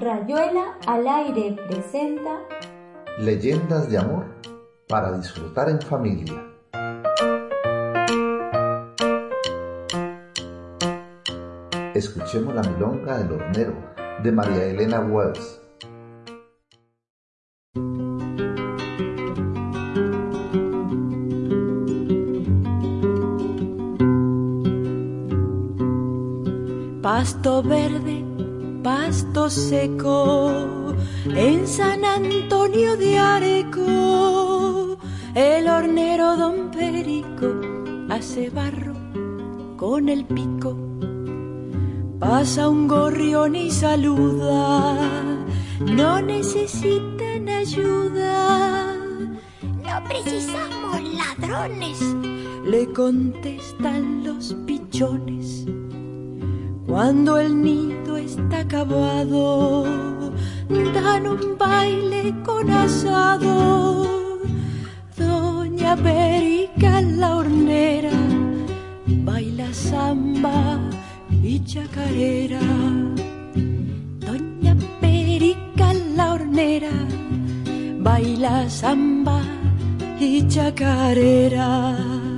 Rayuela al aire presenta Leyendas de amor para disfrutar en familia. Escuchemos la milonga del hornero de María Elena Wells. Pasto verde, pasto seco, en San Antonio de Areco, el hornero don Perico hace barro con el pico. Pasa un gorrión y saluda, no necesitan ayuda, no precisamos ladrones, le contestan los pichones. Cuando el nido está acabado, dan un baile con asado. Doña Perica la hornera baila samba y chacarera. Doña Perica la hornera baila samba y chacarera.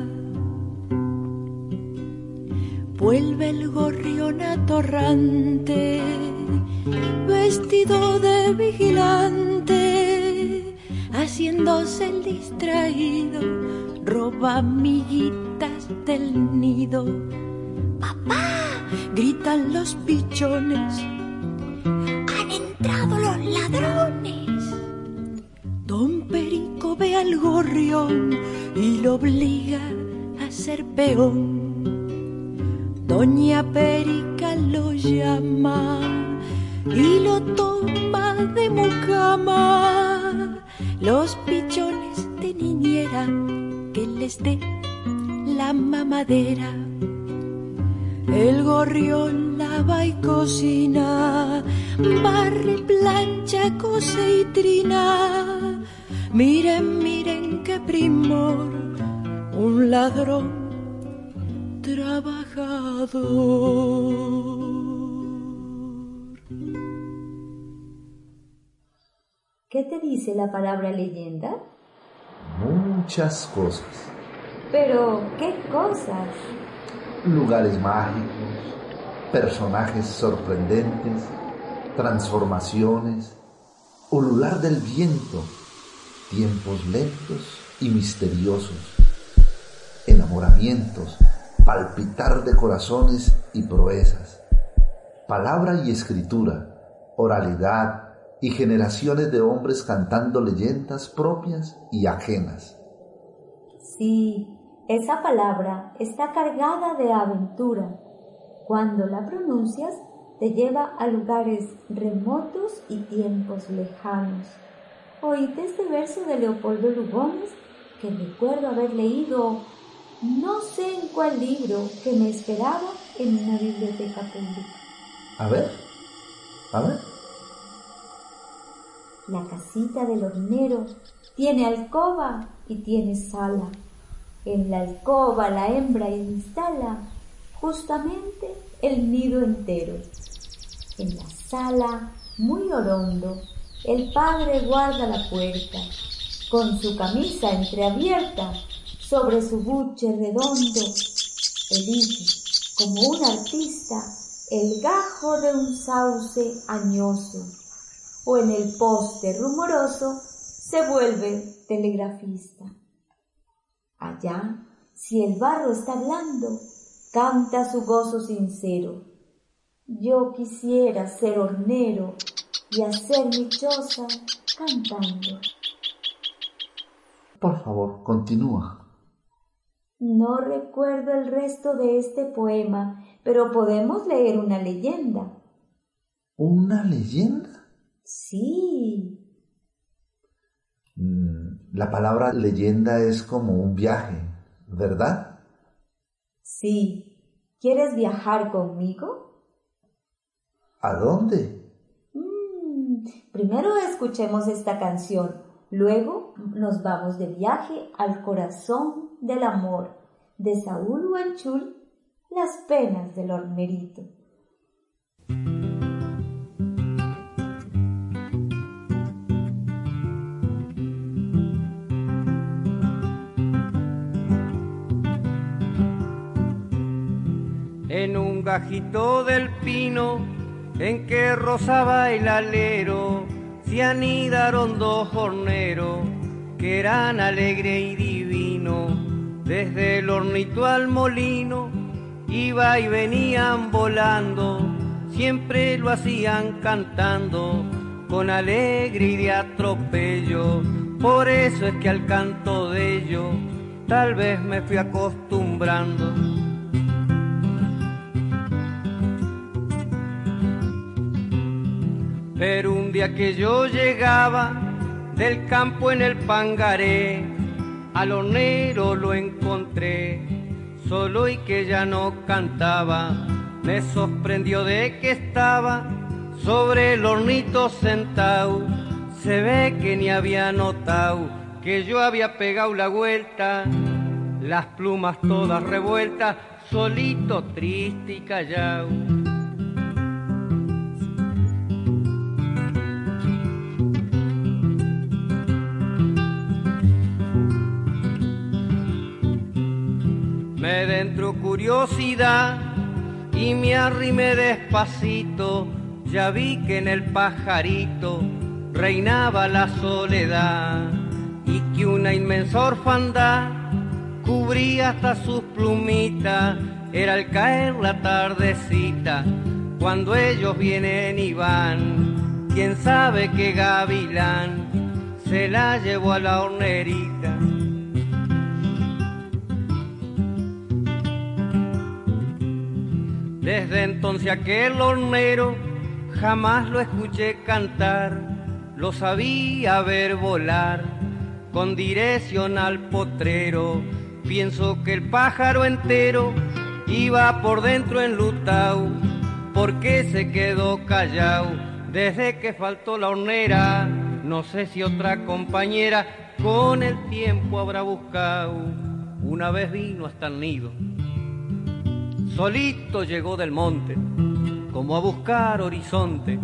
Vuelve el gorrión atorrante, vestido de vigilante, haciéndose el distraído, roba miguitas del nido. ¡Papá!, gritan los pichones, ¡han entrado los ladrones! Don Perico ve al gorrión y lo obliga a ser peón. Doña Perica lo llama y lo toma de mucama. Los pichones de niñera que les dé la mamadera. El gorrión lava y cocina, barre, plancha, cose y trina. Miren, miren qué primor, un ladrón trabajador. ¿Qué te dice la palabra leyenda? Muchas cosas. Pero, ¿qué cosas? Lugares mágicos, personajes sorprendentes, transformaciones, ulular del viento, tiempos lentos y misteriosos, enamoramientos, palpitar de corazones y proezas, palabra y escritura, oralidad y generaciones de hombres cantando leyendas propias y ajenas. Sí, esa palabra está cargada de aventura. Cuando la pronuncias, te lleva a lugares remotos y tiempos lejanos. Oíste este verso de Leopoldo Lugones que recuerdo haber leído no sé en cuál libro que me esperaba en una biblioteca pública. A ver. La casita del hornero tiene alcoba y tiene sala. En la alcoba la hembra instala justamente el nido entero. En la sala, muy orondo, el padre guarda la puerta, con su camisa entreabierta. Sobre su buche redondo, elige, como un artista, el gajo de un sauce añoso, o en el poste rumoroso se vuelve telegrafista. Allá, si el barro está blando, canta su gozo sincero. Yo quisiera ser hornero y hacer mi choza cantando. Por favor, continúa. No recuerdo el resto de este poema, pero podemos leer una leyenda. ¿Una leyenda? Sí. La palabra leyenda es como un viaje, ¿verdad? Sí. ¿Quieres viajar conmigo? ¿A dónde? Primero escuchemos esta canción. Luego nos vamos de viaje al corazón del amor de Saúl Huanchul, Las penas del hornerito. en un gajito del pino en que rozaba el alero, se anidaron dos horneros que eran alegre y divino. Desde el hornito al molino iba y venían volando, siempre lo hacían cantando con alegre y de atropello. Por eso es que al canto de ellos tal vez me fui acostumbrando. Pero un día que yo llegaba del campo en el Pangaré, al hornero lo encontré solo y que ya no cantaba. Me sorprendió de que estaba sobre el hornito sentado. Se ve que ni había notado que yo había pegado la vuelta, las plumas todas revueltas, solito, triste y callado. Me entró curiosidad y me arrimé despacito, ya vi que en el pajarito reinaba la soledad y que una inmensa orfandad cubría hasta sus plumitas. Era al caer la tardecita cuando ellos vienen y van, quién sabe qué gavilán se la llevó a la hornerita. Desde entonces aquel hornero jamás lo escuché cantar, lo sabía ver volar con dirección al potrero. Pienso que el pájaro entero iba por dentro enlutado, porque se quedó callado desde que faltó la hornera. No sé si otra compañera con el tiempo habrá buscado. Una vez vino hasta el nido, solito llegó del monte, como a buscar horizonte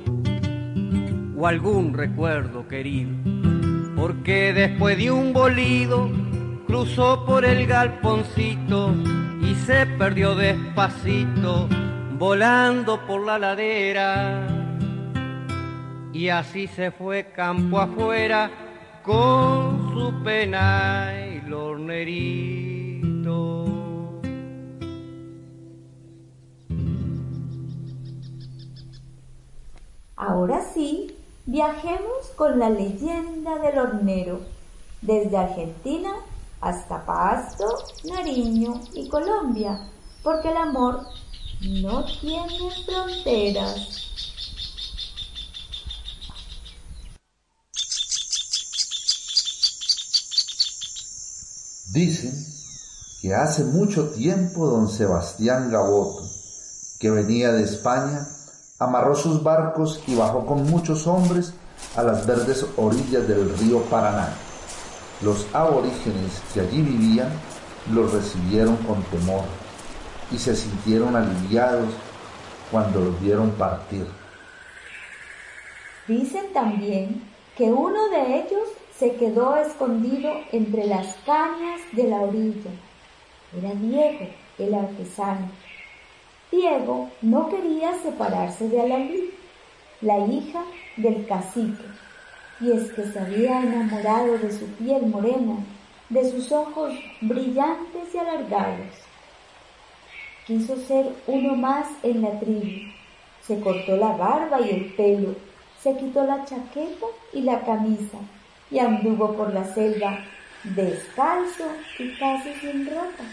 o algún recuerdo querido, porque después de un bolido cruzó por el galponcito y se perdió despacito volando por la ladera, y así se fue campo afuera con su pena el hornerito. Ahora sí, viajemos con la leyenda del hornero, desde Argentina hasta Pasto, Nariño y Colombia, porque el amor no tiene fronteras. Dicen que hace mucho tiempo don Sebastián Gaboto, que venía de España, amarró sus barcos y bajó con muchos hombres a las verdes orillas del río Paraná. Los aborígenes que allí vivían los recibieron con temor y se sintieron aliviados cuando los vieron partir. Dicen también que uno de ellos se quedó escondido entre las cañas de la orilla. Era Diego, el artesano. Diego no quería separarse de Alalí, la hija del cacique, y es que se había enamorado de su piel morena, de sus ojos brillantes y alargados. Quiso ser uno más en la tribu. Se cortó la barba y el pelo, se quitó la chaqueta y la camisa, y anduvo por la selva descalzo y casi sin ropa.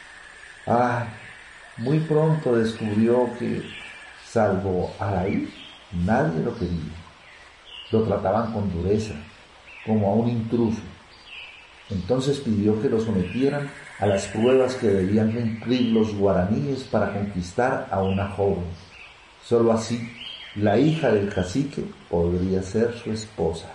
Muy pronto descubrió que, salvo Alaí, nadie lo quería. Lo trataban con dureza, como a un intruso. Entonces pidió que lo sometieran a las pruebas que debían cumplir los guaraníes para conquistar a una joven. Solo así, la hija del cacique podría ser su esposa.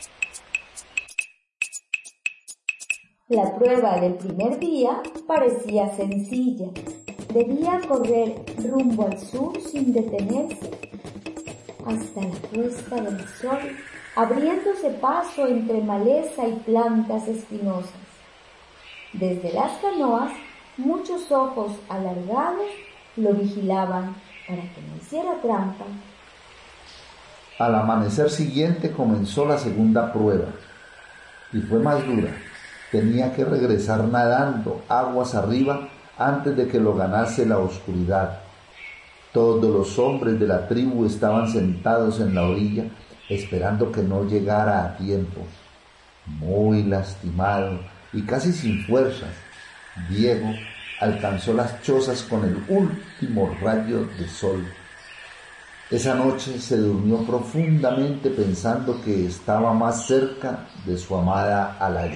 La prueba del primer día parecía sencilla. Debía correr rumbo al sur sin detenerse hasta la puesta del sol, abriéndose paso entre maleza y plantas espinosas. Desde las canoas, muchos ojos alargados Lo vigilaban para que no hiciera trampa. Al amanecer siguiente comenzó la segunda prueba y fue más dura. Tenía que regresar nadando aguas arriba antes de que lo ganase la oscuridad. Todos los hombres de la tribu estaban sentados en la orilla esperando que no llegara a tiempo. Muy lastimado y casi sin fuerzas, Diego alcanzó las chozas con el último rayo de sol. Esa noche se durmió profundamente pensando que estaba más cerca de su amada Alaí.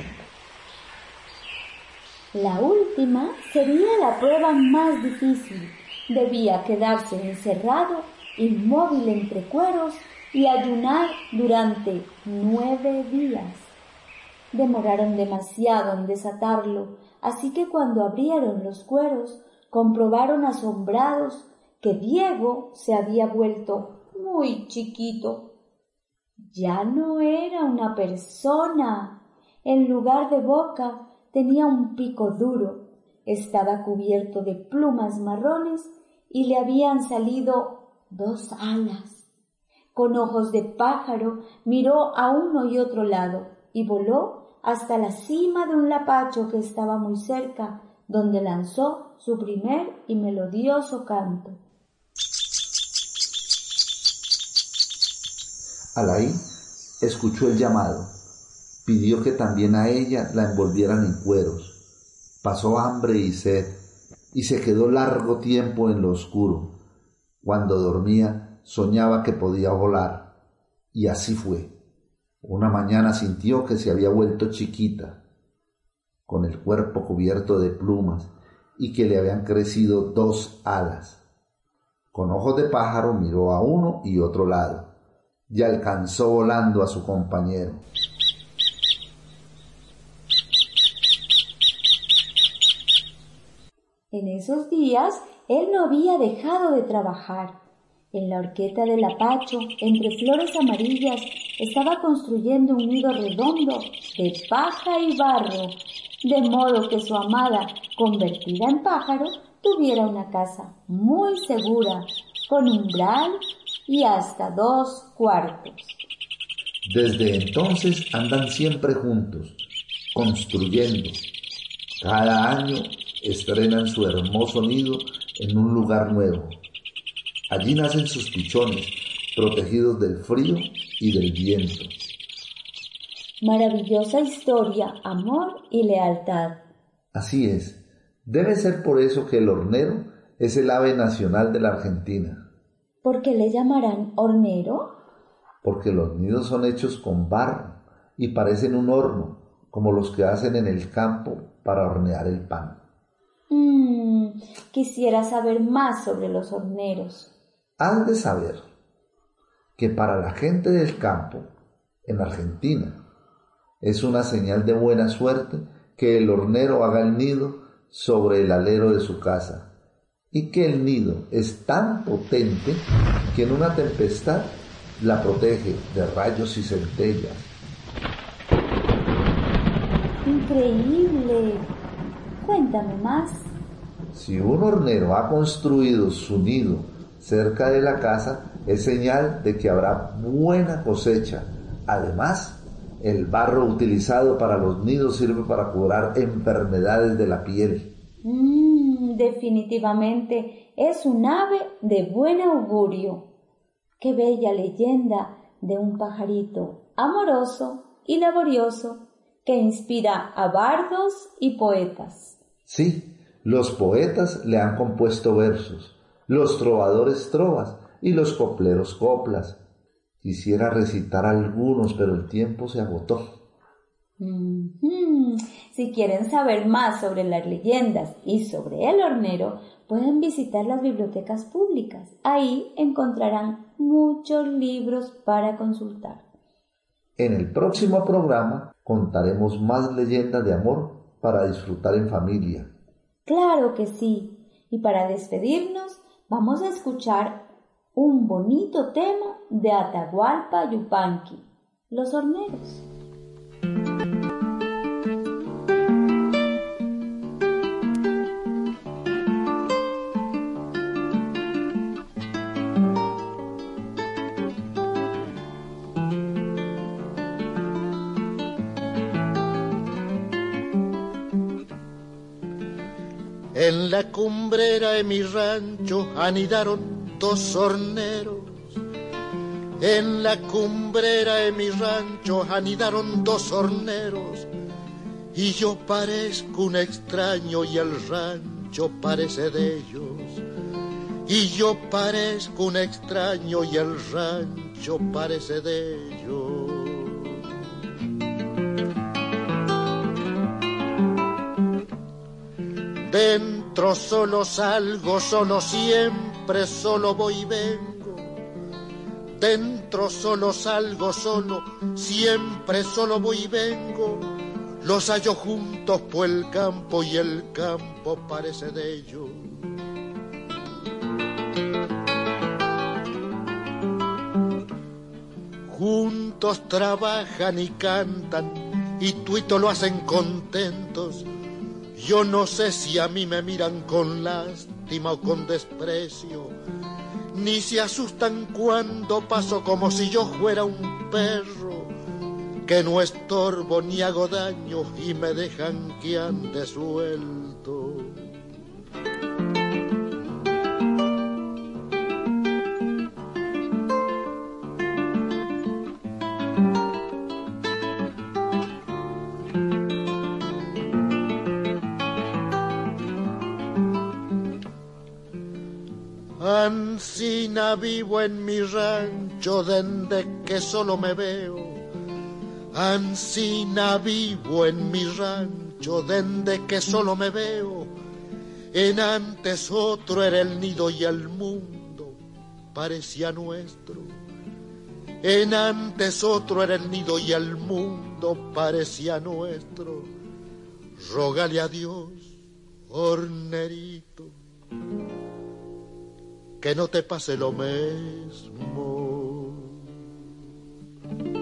La última sería la prueba más difícil. Debía quedarse encerrado, inmóvil entre cueros y ayunar durante 9 días. Demoraron demasiado en desatarlo, así que cuando abrieron los cueros, comprobaron asombrados que Diego se había vuelto muy chiquito. Ya no era una persona. En lugar de boca tenía un pico duro, estaba cubierto de plumas marrones y le habían salido 2 alas. Con ojos de pájaro miró a uno y otro lado y voló hasta la cima de un lapacho que estaba muy cerca, donde lanzó su primer y melodioso canto. Alaí escuchó el llamado, pidió que también a ella la envolvieran en cueros. Pasó hambre y sed y se quedó largo tiempo en lo oscuro. Cuando dormía soñaba que podía volar, y así fue. Una mañana sintió que se había vuelto chiquita, con el cuerpo cubierto de plumas y que le habían crecido 2 alas. Con ojos de pájaro miró a uno y otro lado y alcanzó volando a su compañero. En esos días él no había dejado de trabajar. En la horqueta del lapacho, entre flores amarillas, estaba construyendo un nido redondo de paja y barro, de modo que su amada, convertida en pájaro, tuviera una casa muy segura, con umbral y hasta 2 cuartos. Desde entonces andan siempre juntos, construyendo. Cada año estrenan su hermoso nido en un lugar nuevo. Allí nacen sus pichones, protegidos del frío y del viento. Maravillosa historia, amor y lealtad. Así es. Debe ser por eso que el hornero es el ave nacional de la Argentina. ¿Por qué le llamarán hornero? Porque los nidos son hechos con barro y parecen un horno, como los que hacen en el campo para hornear el pan. Quisiera saber más sobre los horneros. Has de saber que para la gente del campo, en Argentina, es una señal de buena suerte que el hornero haga el nido sobre el alero de su casa, y que el nido es tan potente que en una tempestad la protege de rayos y centellas. Increíble. Cuéntame más. Si un hornero ha construido su nido cerca de la casa, es señal de que habrá buena cosecha. Además, el barro utilizado para los nidos sirve para curar enfermedades de la piel. Definitivamente es un ave de buen augurio. Qué bella leyenda de un pajarito amoroso y laborioso que inspira a bardos y poetas. Sí, los poetas le han compuesto versos, los trovadores trovas y los copleros coplas. Quisiera recitar algunos, pero el tiempo se agotó. Si quieren saber más sobre las leyendas y sobre el hornero, pueden visitar las bibliotecas públicas. Ahí encontrarán muchos libros para consultar. En el próximo programa contaremos más leyendas de amor para disfrutar en familia. Claro que sí. Y para despedirnos, vamos a escuchar un bonito tema de Atahualpa Yupanqui, Los Horneros. En la cumbrera de mi rancho anidaron dos horneros. En la cumbrera de mi rancho anidaron dos horneros. Y yo parezco un extraño y el rancho parece de ellos. Y yo parezco un extraño y el rancho parece de ellos. Dentro solo salgo, solo siempre, solo voy y vengo. Dentro solo salgo, solo siempre, solo voy y vengo. Los hallo juntos por el campo y el campo parece de ellos. Juntos trabajan y cantan y tuito lo hacen contentos. Yo no sé si a mí me miran con lástima o con desprecio, ni se asustan cuando paso como si yo fuera un perro, que no estorbo ni hago daño y me dejan que ande suelto. Ansina vivo en mi rancho dende que solo me veo. Ansina vivo en mi rancho dende que solo me veo. En antes otro era el nido y el mundo parecía nuestro. En antes otro era el nido y el mundo parecía nuestro. Rógale a Dios, hornerito, que no te pase lo mismo.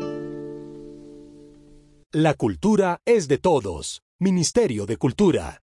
La cultura es de todos. Ministerio de Cultura.